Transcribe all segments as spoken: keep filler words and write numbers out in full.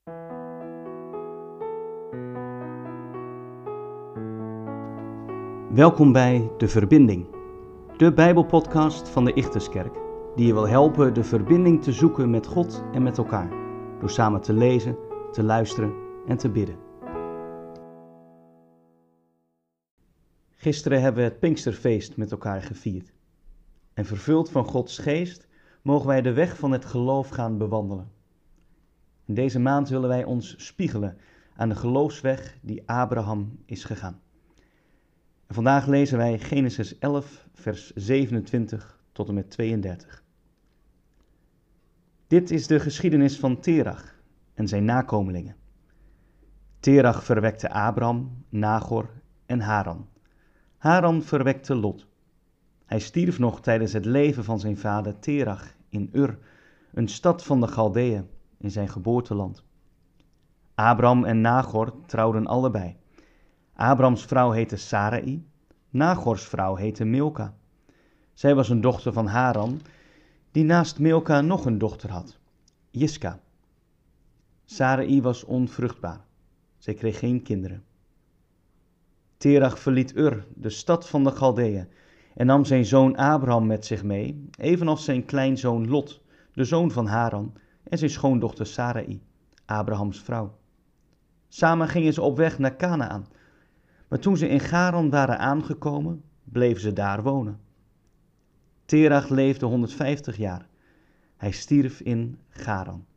Welkom bij De Verbinding, de Bijbelpodcast van de Ichterskerk, die je wil helpen de verbinding te zoeken met God en met elkaar, door samen te lezen, te luisteren en te bidden. Gisteren hebben we het Pinksterfeest met elkaar gevierd. En vervuld van Gods geest mogen wij de weg van het geloof gaan bewandelen. In deze maand willen wij ons spiegelen aan de geloofsweg die Abraham is gegaan. En vandaag lezen wij Genesis elf, vers zevenentwintig tot en met tweeëndertig. Dit is de geschiedenis van Terach en zijn nakomelingen. Terach verwekte Abram, Nagor en Haran. Haran verwekte Lot. Hij stierf nog tijdens het leven van zijn vader Terach in Ur, een stad van de Galdeeën in zijn geboorteland. Abram en Nagor trouwden allebei. Abrams vrouw heette Sarai, Nagors vrouw heette Milka. Zij was een dochter van Haran, die naast Milka nog een dochter had, Jiska. Sarai was onvruchtbaar, zij kreeg geen kinderen. Terach verliet Ur, de stad van de Galdeeën, en nam zijn zoon Abram met zich mee, evenals zijn kleinzoon Lot, de zoon van Haran, en zijn schoondochter Sarai, Abrahams vrouw. Samen gingen ze op weg naar Kanaan. Maar toen ze in Charan waren aangekomen, bleven ze daar wonen. Terach leefde honderdvijftig jaar. Hij stierf in Charan.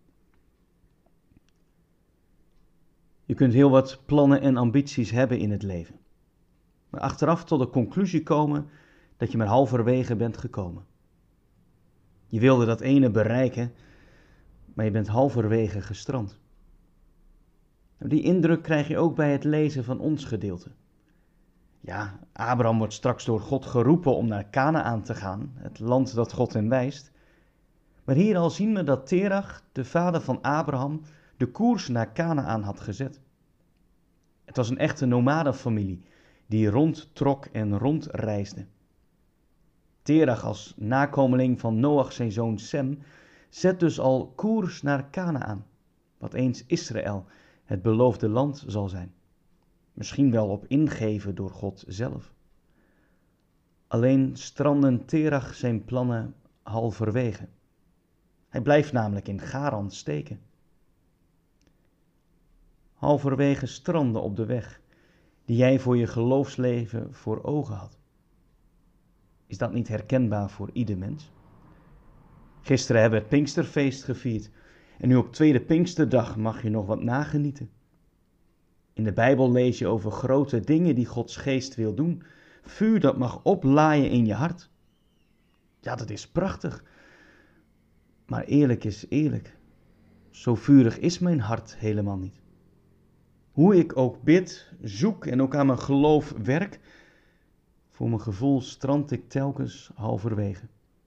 Je kunt heel wat plannen en ambities hebben in het leven. Maar achteraf tot de conclusie komen dat je maar halverwege bent gekomen. Je wilde dat ene bereiken, maar je bent halverwege gestrand. Die indruk krijg je ook bij het lezen van ons gedeelte. Ja, Abraham wordt straks door God geroepen om naar Kanaan te gaan, het land dat God hem wijst. Maar hier al zien we dat Terach, de vader van Abraham, de koers naar Kanaan had gezet. Het was een echte nomadenfamilie die rondtrok en rondreisde. Terach als nakomeling van Noach zijn zoon Sem zet dus al koers naar Kanaan, wat eens Israël, het beloofde land, zal zijn. Misschien wel op ingeven door God zelf. Alleen stranden Terach zijn plannen halverwege. Hij blijft namelijk in Charan steken. Halverwege stranden op de weg die jij voor je geloofsleven voor ogen had. Is dat niet herkenbaar voor ieder mens? Gisteren hebben we het Pinksterfeest gevierd en nu op tweede Pinksterdag mag je nog wat nagenieten. In de Bijbel lees je over grote dingen die Gods geest wil doen. Vuur dat mag oplaaien in je hart. Ja, dat is prachtig. Maar eerlijk is eerlijk. Zo vurig is mijn hart helemaal niet. Hoe ik ook bid, zoek en ook aan mijn geloof werk, voor mijn gevoel strand ik telkens halverwege.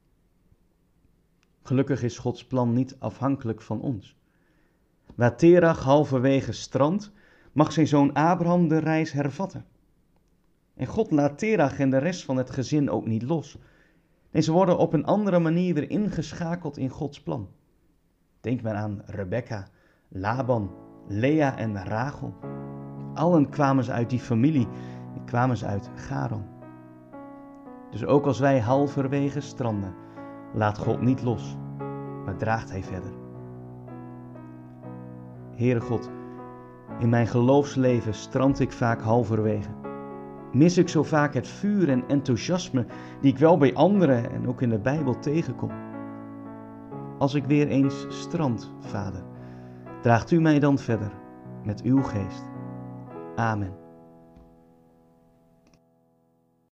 Gelukkig is Gods plan niet afhankelijk van ons. Waar Terach halverwege strandt, mag zijn zoon Abraham de reis hervatten. En God laat Terach en de rest van het gezin ook niet los. Nee, ze worden op een andere manier weer ingeschakeld in Gods plan. Denk maar aan Rebekka, Laban, Lea en Rachel. Allen kwamen ze uit die familie en kwamen ze uit Charan. Dus ook als wij halverwege stranden, laat God niet los, maar draagt hij verder. Heere God, in mijn geloofsleven strand ik vaak halverwege. Mis ik zo vaak het vuur en enthousiasme die ik wel bij anderen en ook in de Bijbel tegenkom. Als ik weer eens strand, Vader, draagt u mij dan verder met uw geest. Amen.